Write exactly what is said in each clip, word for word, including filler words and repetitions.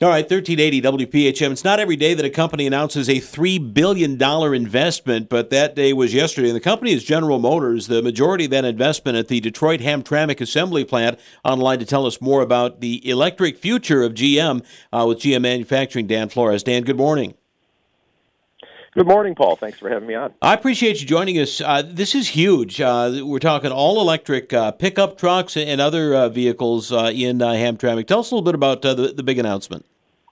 All right, thirteen eighty W P H M. It's not every day that a company announces a three billion dollars investment, but that day was yesterday. And the company is General Motors, the majority of that investment at the Detroit Hamtramck Assembly Plant. Online to tell us more about the electric future of G M uh, with G M Manufacturing, Dan Flores. Dan, good morning. Good morning, Paul. Thanks for having me on. I appreciate you joining us. Uh, this is huge. Uh, we're talking all-electric uh, pickup trucks and other uh, vehicles uh, in uh, Hamtramck. Tell us a little bit about uh, the, the big announcement.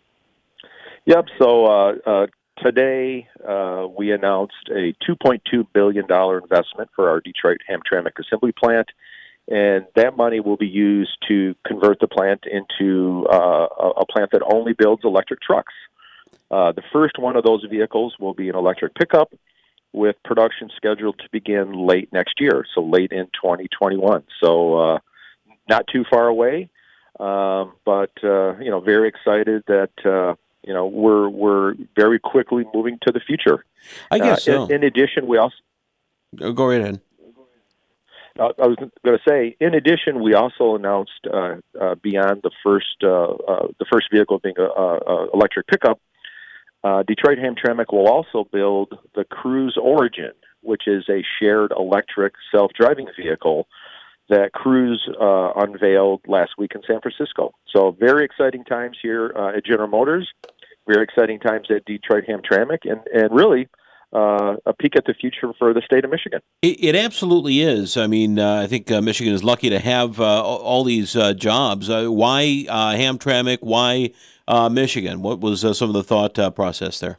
Yep. So uh, uh, today uh, we announced a two point two billion dollars investment for our Detroit Hamtramck Assembly Plant, and that money will be used to convert the plant into uh, a plant that only builds electric trucks. Uh, the first one of those vehicles will be an electric pickup with production scheduled to begin late next year, so late in twenty twenty-one. So uh, not too far away, um, but uh, you know, very excited that uh, you know we're we're very quickly moving to the future. I guess uh, so. In, in addition, we also go right ahead. Uh, I was going to say, in addition, we also announced uh, uh, beyond the first uh, uh, the first vehicle being a, a, a electric pickup. Uh, Detroit Hamtramck will also build the Cruise Origin, which is a shared electric self-driving vehicle that Cruise uh, unveiled last week in San Francisco. So very exciting times here uh, at General Motors, very exciting times at Detroit Hamtramck, and, and really uh, a peek at the future for the state of Michigan. It, it absolutely is. I mean, uh, I think uh, Michigan is lucky to have uh, all these uh, jobs. Uh, why uh, Hamtramck? Why Uh, Michigan? What was uh, some of the thought uh, process there?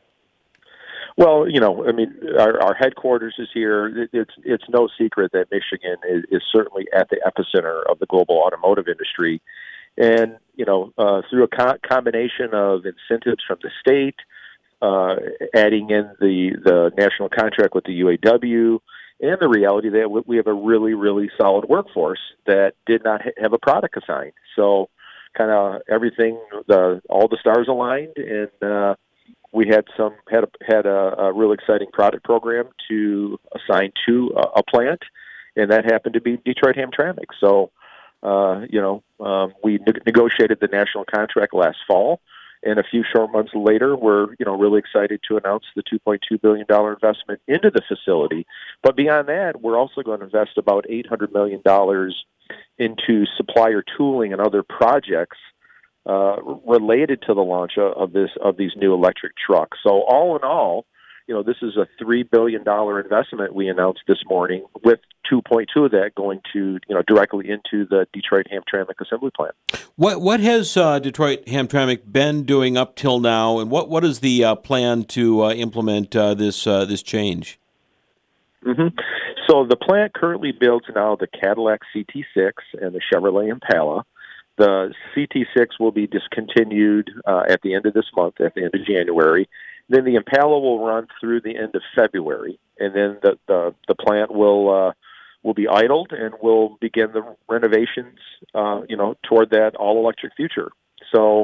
Well, you know, I mean, our, our headquarters is here. It's it's no secret that Michigan is, is certainly at the epicenter of the global automotive industry, and you know, uh, through a co- combination of incentives from the state, uh, adding in the the national contract with the U A W, and the reality that we have a really really solid workforce that did not ha- have a product assigned. So kind of everything, the all the stars aligned, and uh, we had some had a, had a, a real exciting product program to assign to a, a plant, and that happened to be Detroit Hamtramck. So, uh, you know, um, we ne- negotiated the national contract last fall, and a few short months later, we're you know really excited to announce the two point two billion dollars investment into the facility. But beyond that, we're also going to invest about eight hundred million dollars into supplier tooling and other projects uh, related to the launch of, of this of these new electric trucks. So all in all, you know, this is a three billion dollars investment we announced this morning, with two point two of that going to you know directly into the Detroit Hamtramck Assembly Plant. What what has uh, Detroit Hamtramck been doing up till now, and what, what is the uh, plan to uh, implement uh, this uh, this change? Mm-hmm. So the plant currently builds now the Cadillac C T six and the Chevrolet Impala. The C T six will be discontinued uh, at the end of this month, at the end of January. Then the Impala will run through the end of February, and then the the, the plant will uh, will be idled, and we'll begin the renovations, uh, you know, toward that all electric future. So,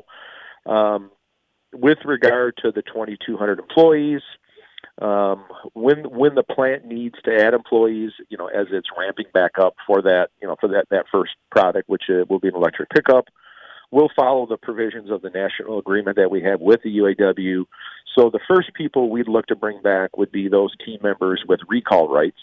um, with regard to the twenty-two hundred employees. Um, when when the plant needs to add employees, you know, as it's ramping back up for that, you know, for that, that first product, which uh, will be an electric pickup, we'll follow the provisions of the national agreement that we have with the U A W. So the first people we'd look to bring back would be those team members with recall rights,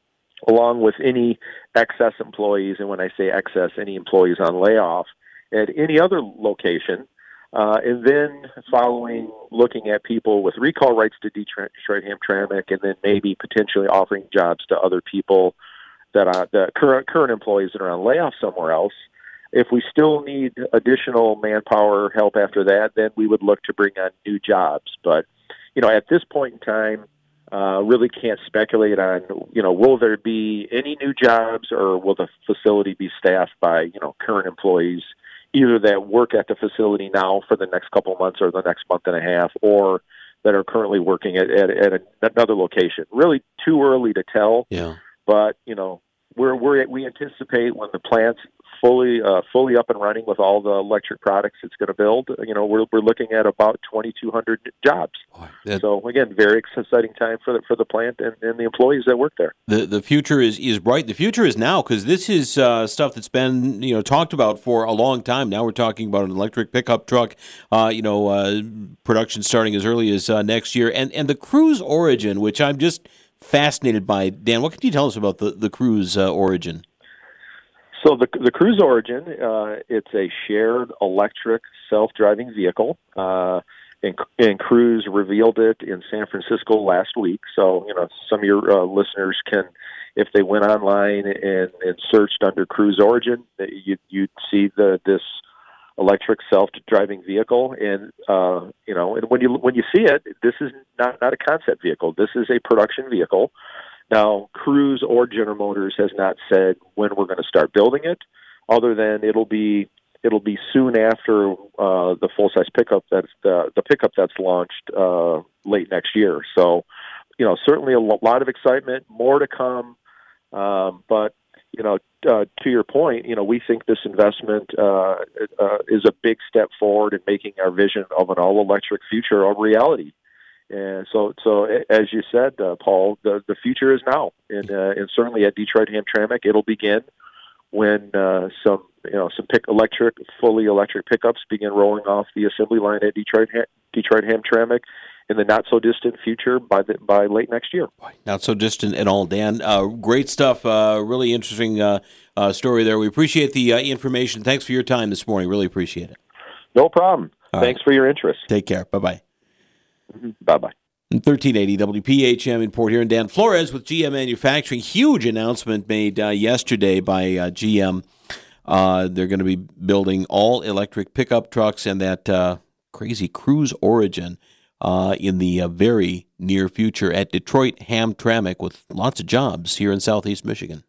along with any excess employees, and when I say excess, any employees on layoff at any other location. Uh, and then following looking at people with recall rights to Detroit, Detroit Hamtramck, and then maybe potentially offering jobs to other people that are the current current employees that are on layoff somewhere else. If we still need additional manpower help after that, then we would look to bring on new jobs. But, you know, at this point in time, uh, really can't speculate on, you know, will there be any new jobs, or will the facility be staffed by, you know, current employees, either that work at the facility now for the next couple of months or the next month and a half, or that are currently working at, at, at another location. Really too early to tell. Yeah. But, you know, we're, we're, we anticipate when the plant's fully uh, fully up and running with all the electric products it's going to build, you know, we're we're looking at about twenty-two hundred jobs. Boy, that, so again, very exciting time for the for the plant and, and the employees that work there. The the future is, is bright. The future is now, because this is uh, stuff that's been you know talked about for a long time. Now we're talking about an electric pickup truck. Uh, you know, uh, production starting as early as uh, next year, and and the Cruise Origin, which I'm just fascinated by. Dan, what can you tell us about the the Cruise uh, Origin? So the the Cruise Origin, uh, it's a shared electric self-driving vehicle, uh, and, and Cruise revealed it in San Francisco last week. So, you know, some of your uh, listeners can, if they went online and, and searched under Cruise Origin, you'd, you'd see the this electric self-driving vehicle. And, uh, you know, and when you when you see it, this is not, not a concept vehicle. This is a production vehicle. Now, Cruise or General Motors has not said when we're going to start building it, other than it'll be it'll be soon after uh, the full size pickup that's the the pickup that's launched uh, late next year. So, you know, certainly a lot of excitement, more to come. Um, but you know, uh, to your point, you know, we think this investment uh, uh, is a big step forward in making our vision of an all electric future a reality. And so, so as you said, uh, Paul, the, the future is now, and, uh, and certainly at Detroit-Hamtramck, it'll begin when uh, some, you know, some pick electric, fully electric pickups begin rolling off the assembly line at Detroit, Detroit-Hamtramck in the not so distant future by the, by late next year. Not so distant at all, Dan. Uh, great stuff. Uh, really interesting uh, uh, story there. We appreciate the uh, information. Thanks for your time this morning. Really appreciate it. No problem. All Thanks right. for your interest. Take care. Bye bye. Mm-hmm. Bye-bye. thirteen eighty W P H M in Port Huron. Dan Flores with G M Manufacturing. Huge announcement made uh, yesterday by uh, G M. Uh, they're going to be building all electric pickup trucks and that uh, crazy Cruise Origin uh, in the uh, very near future at Detroit-Hamtramck, with lots of jobs here in Southeast Michigan.